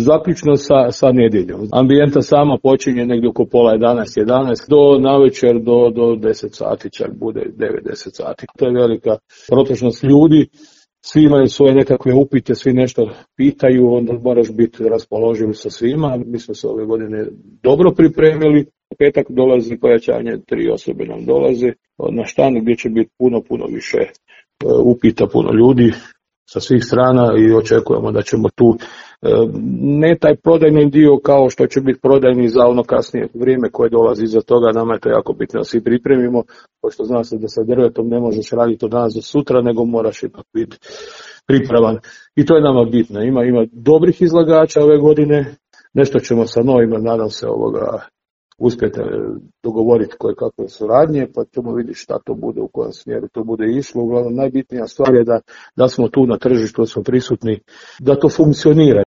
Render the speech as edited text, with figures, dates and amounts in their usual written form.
zaključno sa nedjeljom. Ambijenta sama počinje negdje oko pola 11 do navečer do 10 sati, čak bude 9-10 sati. To je velika protočnost ljudi. Svi imaju svoje nekakve upite, svi nešto pitaju, onda moraš biti raspoloživ sa svima. Mi smo se ove godine dobro pripremili. U petak dolazi pojačanje, 3 osobe nam dolaze na štand gdje će biti puno više upita, puno ljudi sa svih strana i očekujemo da ćemo tu ne taj prodajni dio kao što će biti prodajni za ono kasnije vrijeme koje dolazi iza toga. Nama je to jako bitno da svi pripremimo, pošto zna se da sa drvetom ne možeš raditi od danas do sutra, nego moraš ipak biti pripravan. I to je nama bitno. Ima dobrih izlagača ove godine, nešto ćemo sa novima, nadam se, uspjeti dogovoriti koje kakve suradnje, pa ćemo vidjeti šta to bude, u kojem smjeru to bude išlo. Uglavnom, najbitnija stvar je da smo tu na tržištu, da smo prisutni, da to funkcionira.